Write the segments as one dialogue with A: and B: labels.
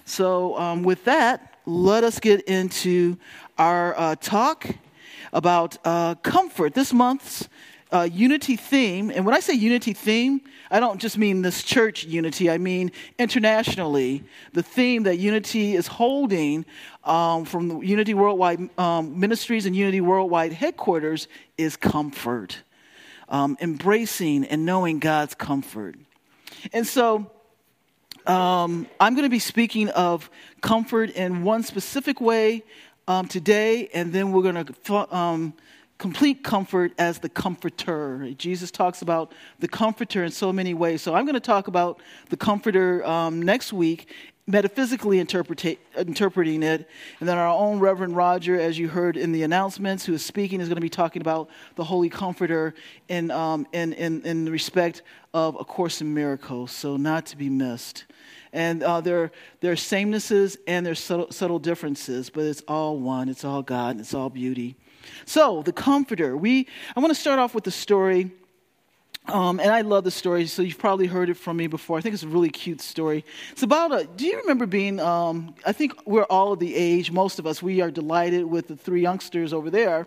A: So with that, let us get into our talk about comfort. This month's unity theme, and when I say unity theme, I don't just mean this church unity, I mean internationally. The theme that Unity is holding from the Unity Worldwide Ministries and Unity Worldwide headquarters is comfort. Embracing and knowing God's comfort. And so I'm going to be speaking of comfort in one specific way today, and then we're going to complete comfort as the comforter. Jesus talks about the comforter in so many ways. So I'm going to talk about the comforter next week, metaphysically interpreting it. And then our own Reverend Roger, as you heard in the announcements, who is speaking, is going to be talking about the Holy Comforter in the respect of A Course in Miracles, so not to be missed. And there are samenesses and there's subtle differences, but it's all one, it's all God, and it's all beauty. So, the Comforter. I want to start off with the story. And I love the story, so you've probably heard it from me before. I think it's a really cute story. It's about do you remember being, I think we're all of the age, most of us, we are delighted with the three youngsters over there.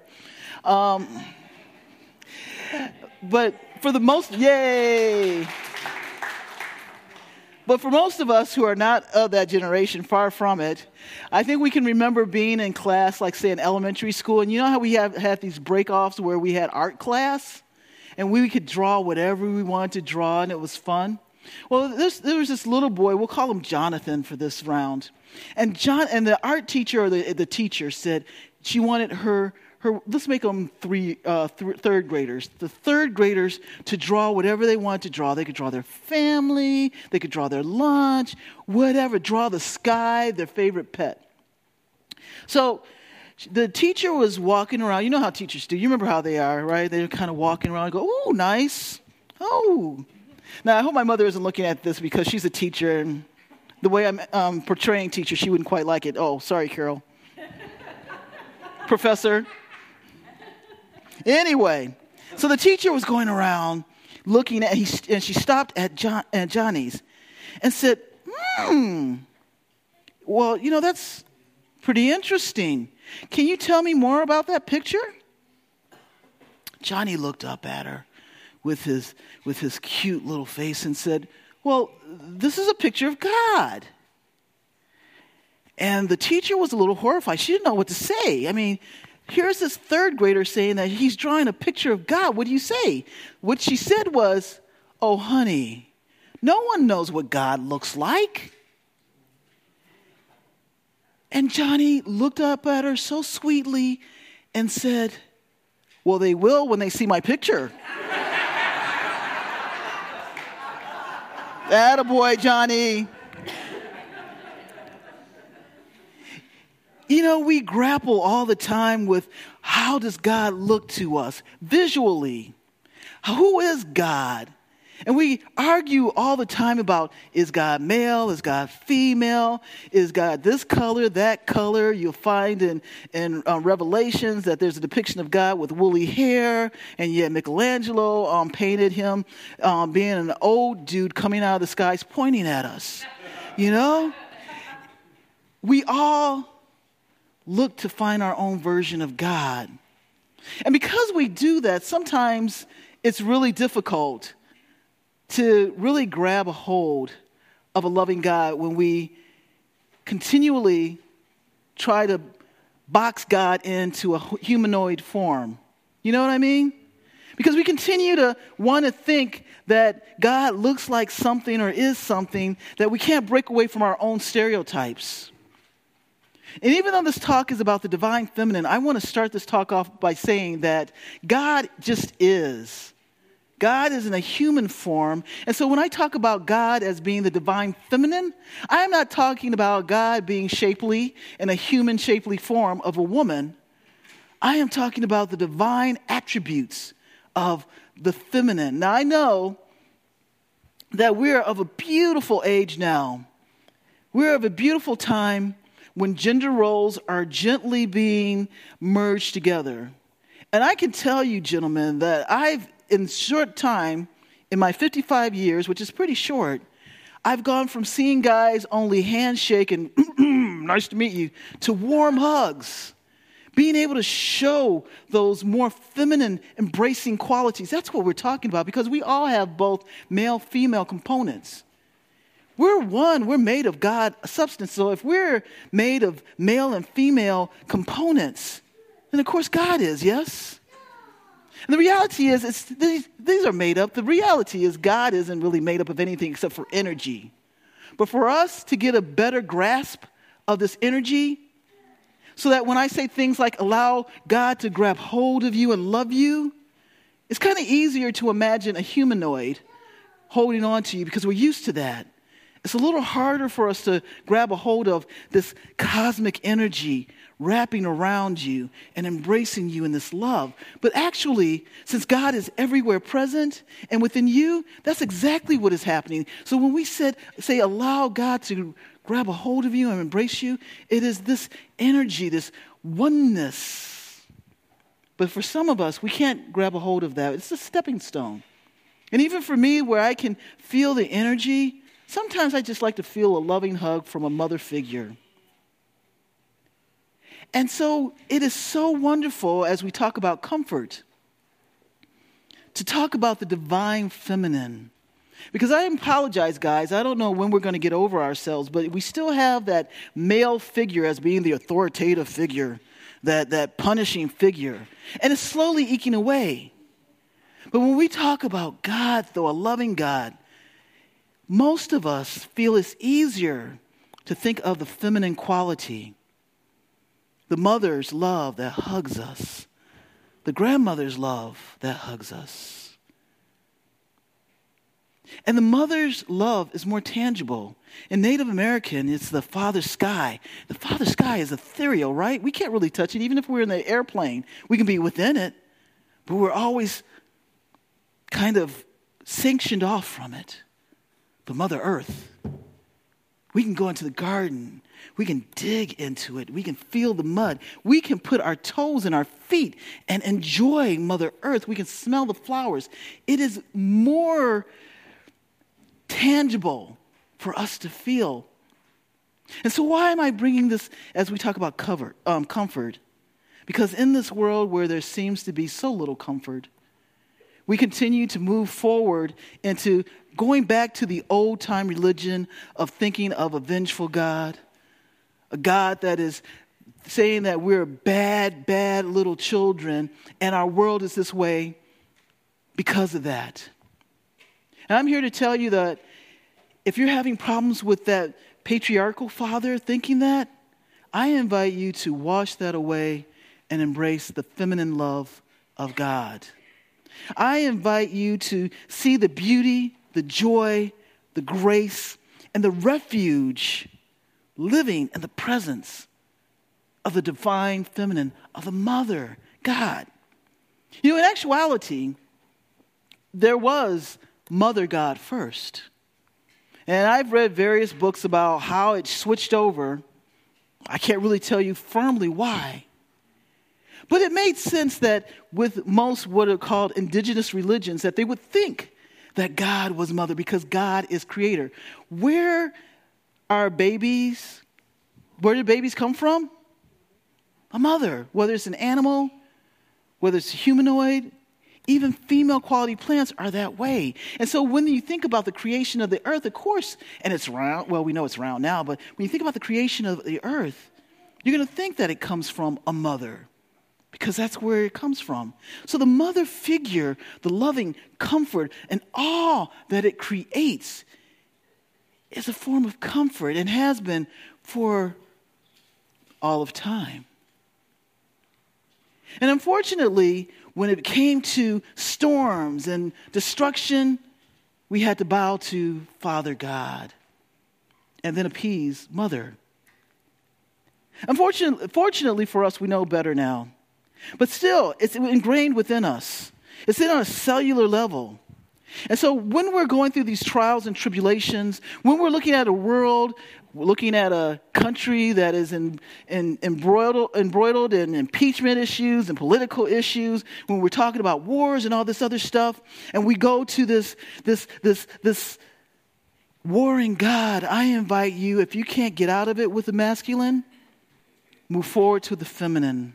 A: But for the most, yay! But for most of us who are not of that generation, far from it, I think we can remember being in class, like say in elementary school, and you know how we had these break-offs where we had art class? And we could draw whatever we wanted to draw, and it was fun. Well, there was this little boy. We'll call him Jonathan for this round. And the art teacher or the teacher said she wanted her. Let's make them third graders. The third graders to draw whatever they wanted to draw. They could draw their family. They could draw their lunch, whatever. Draw the sky, their favorite pet. So the teacher was walking around. You know how teachers do. You remember how they are, right? They're kind of walking around and go, "Oh, nice. Oh." Now, I hope my mother isn't looking at this because she's a teacher, and the way I'm portraying teacher, she wouldn't quite like it. Oh, sorry, Carol. Professor. Anyway, so the teacher was going around looking at, and she stopped at Johnny's and said, well, you know, that's pretty interesting. Can you tell me more about that picture? Johnny looked up at her with his cute little face and said, well, this is a picture of God. And the teacher was a little horrified. She didn't know what to say. I mean, here's this third grader saying that he's drawing a picture of God. What do you say? What she said was, oh, honey, no one knows what God looks like. And Johnny looked up at her so sweetly and said, well, they will when they see my picture. Attaboy, Johnny. You know, we grapple all the time with how does God look to us visually? Who is God? And we argue all the time about, is God male? Is God female? Is God this color, that color? You'll find in Revelations that there's a depiction of God with woolly hair, and yet Michelangelo painted him being an old dude coming out of the skies pointing at us. You know? We all look to find our own version of God. And because we do that, sometimes it's really difficult to really grab a hold of a loving God when we continually try to box God into a humanoid form. You know what I mean? Because we continue to want to think that God looks like something or is something that we can't break away from our own stereotypes. And even though this talk is about the divine feminine, I want to start this talk off by saying that God just is. God is in a human form. And so when I talk about God as being the divine feminine, I'm not talking about God being shapely in a human shapely form of a woman. I am talking about the divine attributes of the feminine. Now, I know that we're of a beautiful age now. We're of a beautiful time when gender roles are gently being merged together. And I can tell you, gentlemen, that in short time, in my 55 years, which is pretty short, I've gone from seeing guys only handshake and nice to meet you to warm hugs. Being able to show those more feminine, embracing qualities. That's what we're talking about, because we all have both male, female components. We're one. We're made of God substance. So if we're made of male and female components, then of course God is, yes? And the reality is, these are made up. The reality is God isn't really made up of anything except for energy. But for us to get a better grasp of this energy, so that when I say things like allow God to grab hold of you and love you, it's kind of easier to imagine a humanoid holding on to you because we're used to that. It's a little harder for us to grab a hold of this cosmic energy wrapping around you and embracing you in this love. But actually, since God is everywhere present and within you, that's exactly what is happening. So when we say allow God to grab a hold of you and embrace you, it is this energy, this oneness. But for some of us, we can't grab a hold of that. It's a stepping stone. And even for me, where I can feel the energy, sometimes I just like to feel a loving hug from a mother figure. And so it is so wonderful as we talk about comfort to talk about the divine feminine. Because I apologize, guys, I don't know when we're going to get over ourselves, but we still have that male figure as being the authoritative figure, that punishing figure. And it's slowly eking away. But when we talk about God, though, a loving God, most of us feel it's easier to think of the feminine quality. The mother's love that hugs us. The grandmother's love that hugs us. And the mother's love is more tangible. In Native American, it's the father sky. The father sky is ethereal, right? We can't really touch it. Even if we're in the airplane, we can be within it. But we're always kind of sanctioned off from it. But Mother Earth, we can go into the garden. We can dig into it. We can feel the mud. We can put our toes and our feet and enjoy Mother Earth. We can smell the flowers. It is more tangible for us to feel. And so why am I bringing this as we talk about comfort? Because in this world where there seems to be so little comfort, we continue to move forward into going back to the old-time religion of thinking of a vengeful God, a God that is saying that we're bad, bad little children, and our world is this way because of that. And I'm here to tell you that if you're having problems with that patriarchal father thinking that, I invite you to wash that away and embrace the feminine love of God. I invite you to see the beauty, the joy, the grace, and the refuge living in the presence of the divine feminine, of the mother, God. You know, in actuality, there was Mother God first. And I've read various books about how it switched over. I can't really tell you firmly why. But it made sense that with most what are called indigenous religions, that they would think that God was mother because God is creator. Where are babies? Where do babies come from? A mother. Whether it's an animal, whether it's humanoid, even female quality plants are that way. And so when you think about the creation of the earth, of course, and it's round, well, we know it's round now, but when you think about the creation of the earth, you're going to think that it comes from a mother because that's where it comes from. So the mother figure, the loving comfort and awe that it creates is a form of comfort and has been for all of time. And unfortunately, when it came to storms and destruction, we had to bow to Father God and then appease Mother. Fortunately for us, we know better now. But still, it's ingrained within us. It's in on a cellular level. And so when we're going through these trials and tribulations, when we're looking at a world, we're looking at a country that is embroiled in impeachment issues and political issues, when we're talking about wars and all this other stuff, and we go to this warring God, I invite you, if you can't get out of it with the masculine, move forward to the feminine.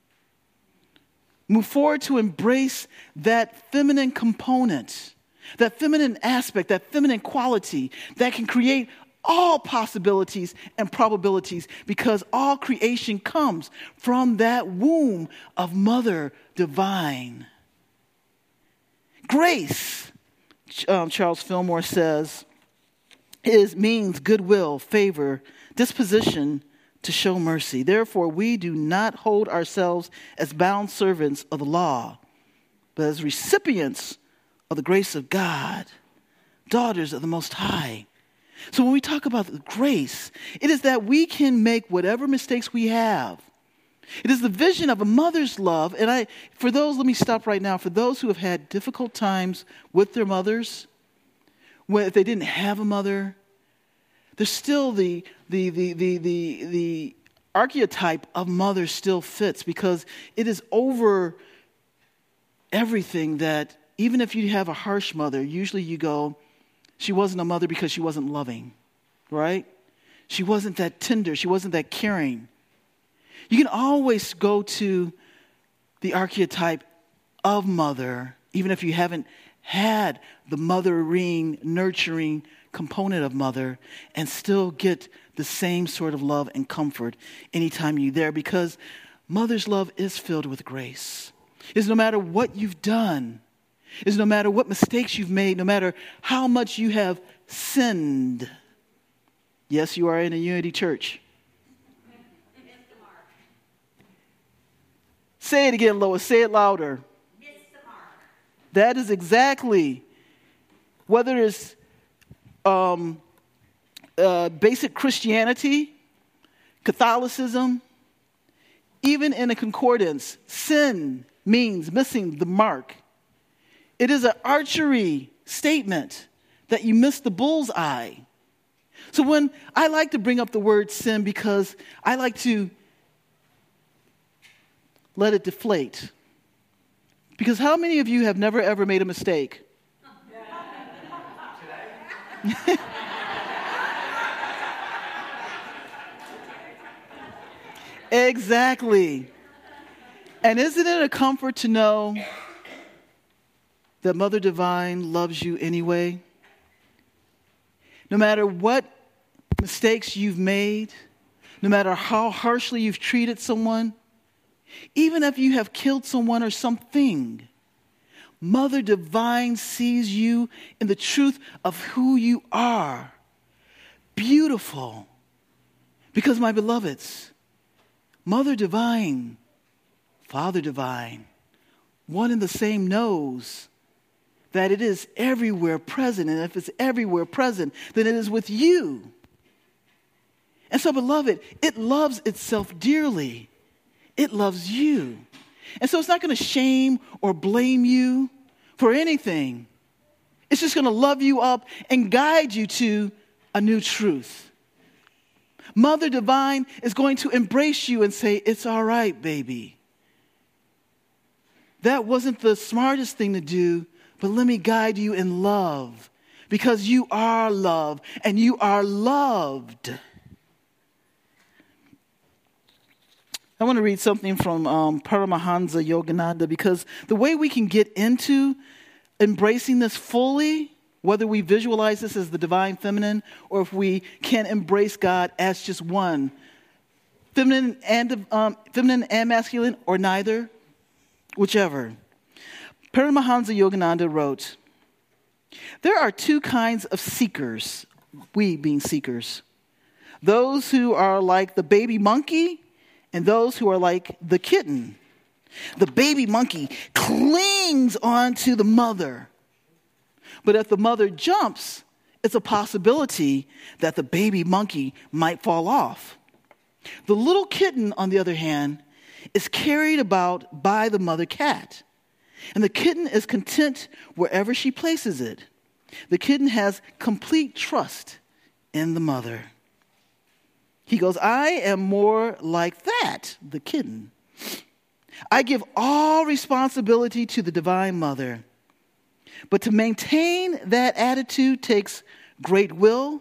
A: Move forward to embrace that feminine component, that feminine aspect, that feminine quality that can create all possibilities and probabilities, because all creation comes from that womb of Mother Divine. Grace, Charles Fillmore says, means goodwill, favor, disposition to show mercy. Therefore, we do not hold ourselves as bound servants of the law, but as recipients of the grace of God, daughters of the Most High. So when we talk about grace, it is that we can make whatever mistakes we have. It is the vision of a mother's love. And let me stop right now. For those who have had difficult times with their mothers, if they didn't have a mother, there's still the archetype of mother still fits, because it is over everything that even if you have a harsh mother, usually you go, she wasn't a mother because she wasn't loving, right? She wasn't that tender. She wasn't that caring. You can always go to the archetype of mother, even if you haven't had the mothering, nurturing component of mother, and still get the same sort of love and comfort anytime you're there, because mother's love is filled with grace. It's no matter what you've done, is no matter what mistakes you've made, no matter how much you have sinned. Yes, you are in a unity church. Say it again, Lois. Say it louder. That is exactly, whether it's basic Christianity, Catholicism, even in a concordance, sin means missing the mark. It is an archery statement that you missed the bullseye. So when I like to bring up the word sin, because I like to let it deflate. Because how many of you have never ever made a mistake? Exactly. And isn't it a comfort to know that Mother Divine loves you anyway? No matter what mistakes you've made, no matter how harshly you've treated someone, even if you have killed someone or something, Mother Divine sees you in the truth of who you are. Beautiful. Because, my beloveds, Mother Divine, Father Divine, one and the same knows that it is everywhere present. And if it's everywhere present, then it is with you. And so, beloved, it loves itself dearly. It loves you. And so it's not going to shame or blame you for anything. It's just going to love you up and guide you to a new truth. Mother Divine is going to embrace you and say, it's all right, baby. That wasn't the smartest thing to do, but let me guide you in love, because you are loved and you are loved. I want to read something from Paramahansa Yogananda, because the way we can get into embracing this fully, whether we visualize this as the divine feminine or if we can embrace God as just one, feminine and masculine, or neither, whichever. Paramahansa Yogananda wrote, there are two kinds of seekers, we being seekers. Those who are like the baby monkey and those who are like the kitten. The baby monkey clings onto the mother. But if the mother jumps, it's a possibility that the baby monkey might fall off. The little kitten, on the other hand, is carried about by the mother cat. And the kitten is content wherever she places it. The kitten has complete trust in the mother. He goes, I am more like that, the kitten. I give all responsibility to the Divine Mother. But to maintain that attitude takes great will,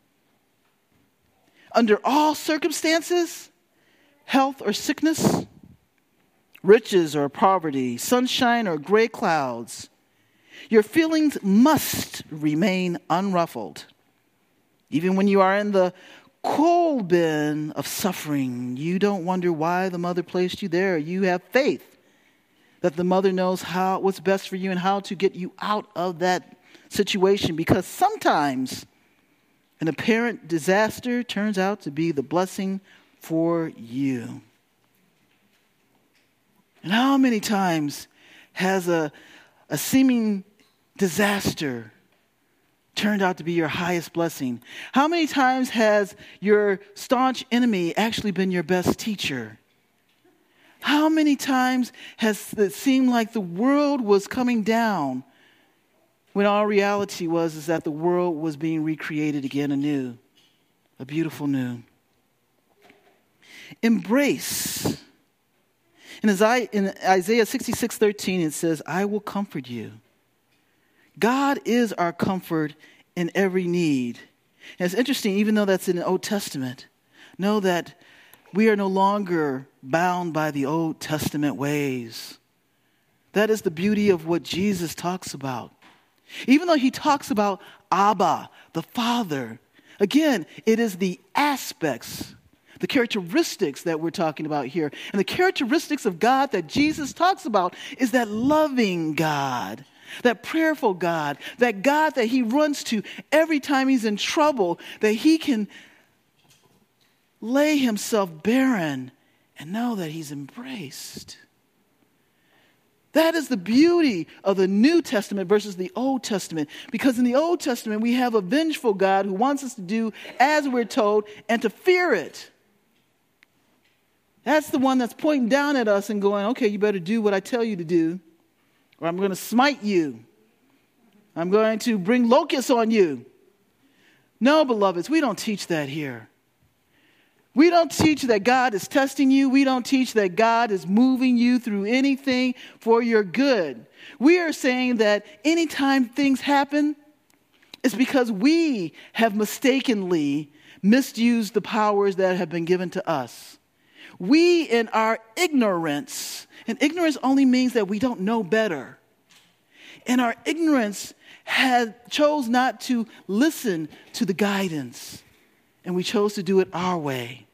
A: under all circumstances, health or sickness, riches or poverty, sunshine or gray clouds, your feelings must remain unruffled. Even when you are in the coal bin of suffering, you don't wonder why the mother placed you there. You have faith that the mother knows what's best for you and how to get you out of that situation, because sometimes an apparent disaster turns out to be the blessing for you. And how many times has a seeming disaster turned out to be your highest blessing? How many times has your staunch enemy actually been your best teacher? How many times has it seemed like the world was coming down when all reality is that the world was being recreated again anew, a beautiful new? Embrace. In Isaiah 66:13, it says, I will comfort you. God is our comfort in every need. And it's interesting, even though that's in the Old Testament, know that we are no longer bound by the Old Testament ways. That is the beauty of what Jesus talks about. Even though he talks about Abba, the Father, again, it is the aspects, the characteristics that we're talking about here. And the characteristics of God that Jesus talks about is that loving God, that prayerful God that he runs to every time he's in trouble, that he can lay himself barren and know that he's embraced. That is the beauty of the New Testament versus the Old Testament. Because in the Old Testament, we have a vengeful God who wants us to do as we're told and to fear it. That's the one that's pointing down at us and going, okay, you better do what I tell you to do, or I'm going to smite you. I'm going to bring locusts on you. No, beloveds, we don't teach that here. We don't teach that God is testing you. We don't teach that God is moving you through anything for your good. We are saying that anytime things happen, it's because we have mistakenly misused the powers that have been given to us. We, in our ignorance, and ignorance only means that we don't know better. In our ignorance, chose not to listen to the guidance. And we chose to do it our way.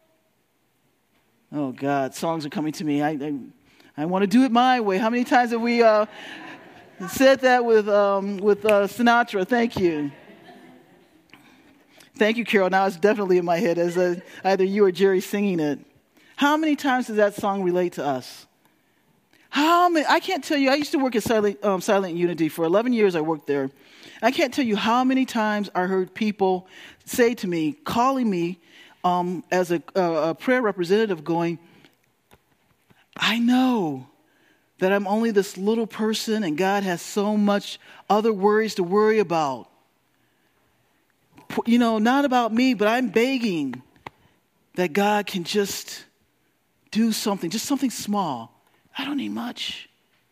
A: Oh, God, songs are coming to me. I want to do it my way. How many times have we said that with Sinatra? Thank you. Thank you, Carol. Now it's definitely in my head as either you or Jerry singing it. How many times does that song relate to us? I can't tell you. I used to work at Silent Unity. For 11 years I worked there. I can't tell you how many times I heard people say to me, calling me as a prayer representative, going, I know that I'm only this little person and God has so much other worries to worry about. You know, not about me, but I'm begging that God can just do something, just something small. I don't need much.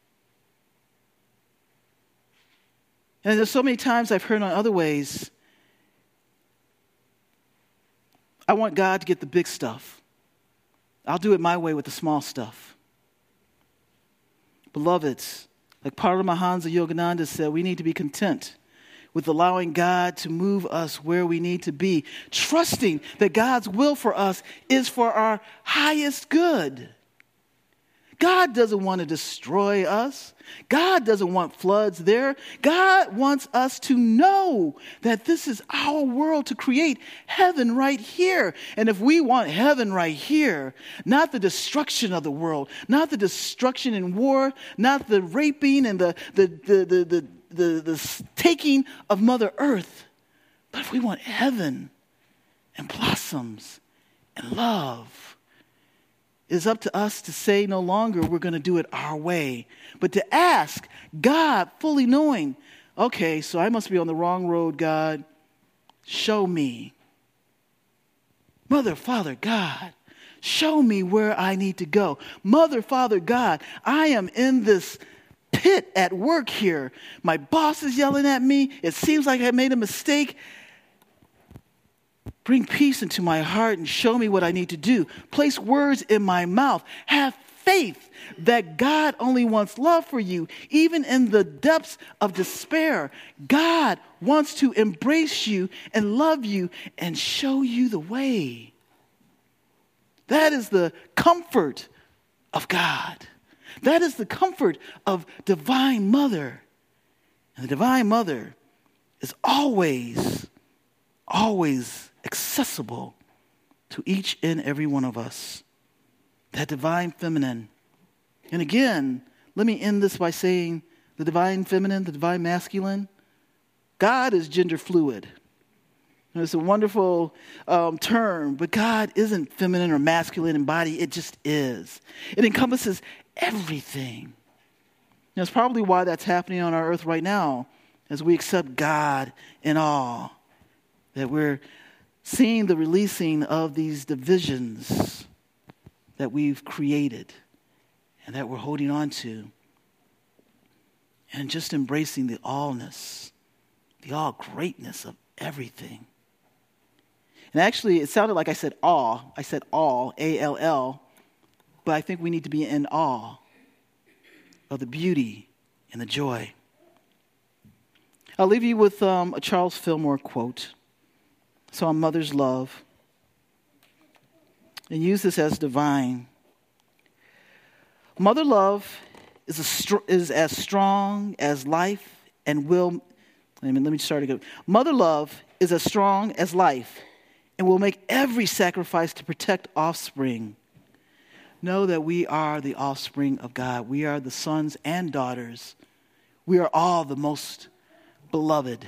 A: And there's so many times I've heard on other ways, I want God to get the big stuff. I'll do it my way with the small stuff. Beloveds, like Paramahansa Yogananda said, we need to be content with allowing God to move us where we need to be, trusting that God's will for us is for our highest good. God doesn't want to destroy us. God doesn't want floods there. God wants us to know that this is our world, to create heaven right here. And if we want heaven right here, not the destruction of the world, not the destruction in war, not the raping and the taking of Mother Earth, but if we want heaven and blossoms and love, it's up to us to say no longer we're going to do it our way, but to ask God, fully knowing, okay, so I must be on the wrong road, God. Show me. Mother, Father, God, show me where I need to go. Mother, Father, God, I am in this pit at work here. My boss is yelling at me. It seems like I made a mistake. Bring peace into my heart and show me what I need to do. Place words in my mouth. Have faith that God only wants love for you. Even in the depths of despair, God wants to embrace you and love you and show you the way. That is the comfort of God. That is the comfort of Divine Mother. And the Divine Mother is always accessible to each and every one of us. That divine feminine. And again, let me end this by saying the divine feminine, the divine masculine, God is gender fluid. And it's a wonderful term, but God isn't feminine or masculine in body. It just is. It encompasses everything. And that's probably why that's happening on our earth right now as we accept God in awe. That we're seeing the releasing of these divisions that we've created and that we're holding on to. And just embracing the allness, the all greatness of everything. And actually, it sounded like I said awe. I said all, A-L-L. But I think we need to be in awe of the beauty and the joy. I'll leave you with a Charles Fillmore quote. It's on mother's love. And use this as divine. Mother love is as strong as life and will. Let me start again. Mother love is as strong as life and will make every sacrifice to protect offspring. Know that we are the offspring of God. We are the sons and daughters. We are all the most beloved.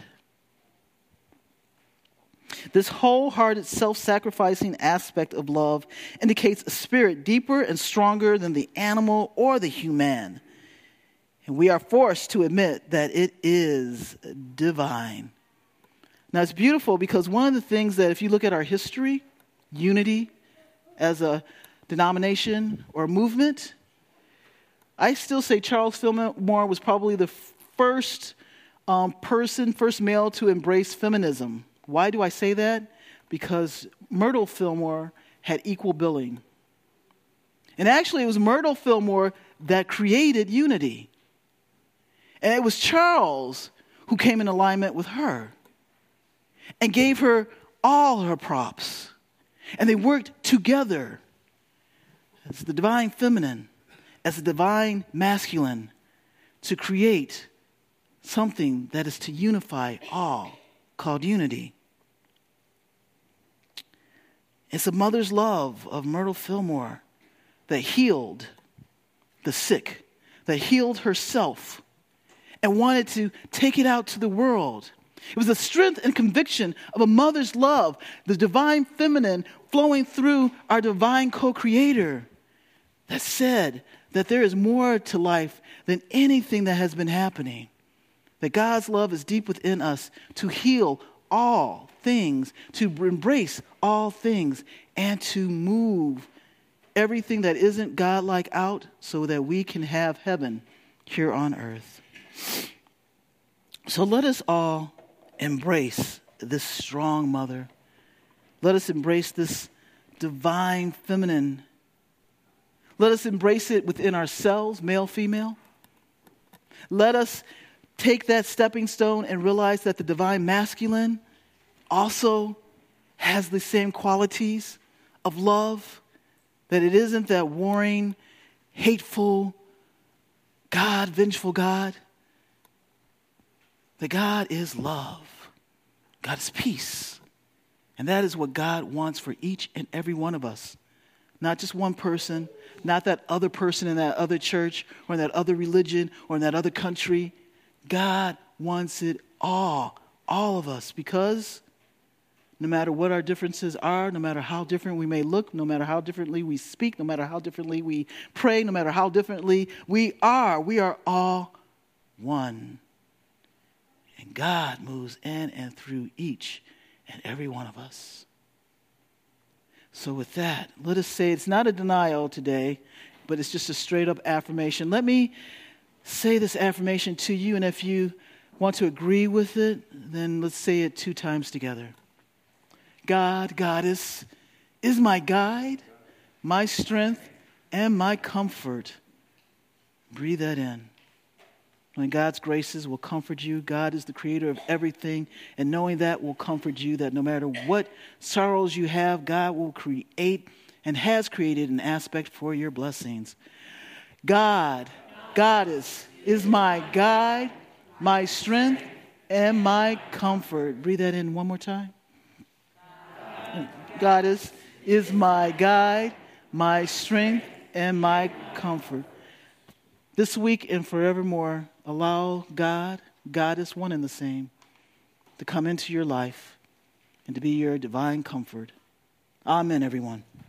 A: This wholehearted, self-sacrificing aspect of love indicates a spirit deeper and stronger than the animal or the human. And we are forced to admit that it is divine. Now, it's beautiful because one of the things that if you look at our history, unity as a denomination or movement, I still say Charles Fillmore was probably the first male to embrace feminism. Why do I say that? Because Myrtle Fillmore had equal billing. And actually, it was Myrtle Fillmore that created unity. And it was Charles who came in alignment with her and gave her all her props. And they worked together as the divine feminine, as the divine masculine, to create something that is to unify all, called unity. It's a mother's love of Myrtle Fillmore that healed the sick, that healed herself, and wanted to take it out to the world. It was the strength and conviction of a mother's love, the divine feminine flowing through our divine co-creator, that said that there is more to life than anything that has been happening. That God's love is deep within us to heal all things, to embrace all things, and to move everything that isn't God-like out so that we can have heaven here on earth. So let us all embrace this strong mother. Let us embrace this divine feminine. Let us embrace it within ourselves, male, female. Let us take that stepping stone and realize that the divine masculine also has the same qualities of love, that it isn't that warring, hateful God, vengeful God, that God is love. God is peace. And that is what God wants for each and every one of us. Not just one person, not that other person in that other church or in that other religion or in that other country. God wants it all of us, because no matter what our differences are, no matter how different we may look, no matter how differently we speak, no matter how differently we pray, no matter how differently we are all one. And God moves in and through each and every one of us. So with that, let us say it's not a denial today, but it's just a straight up affirmation. Let me say this affirmation to you, and if you want to agree with it, then let's say it 2 times together. God is my guide, my strength, and my comfort. Breathe that in. Knowing God's graces will comfort you. God is the creator of everything, and knowing that will comfort you, that no matter what sorrows you have, God will create and has created an aspect for your blessings. God is my guide, my strength, and my comfort. Breathe that in one more time. God is my guide, my strength, and my comfort. This week and forevermore, allow God is one and the same, to come into your life and to be your divine comfort. Amen, everyone.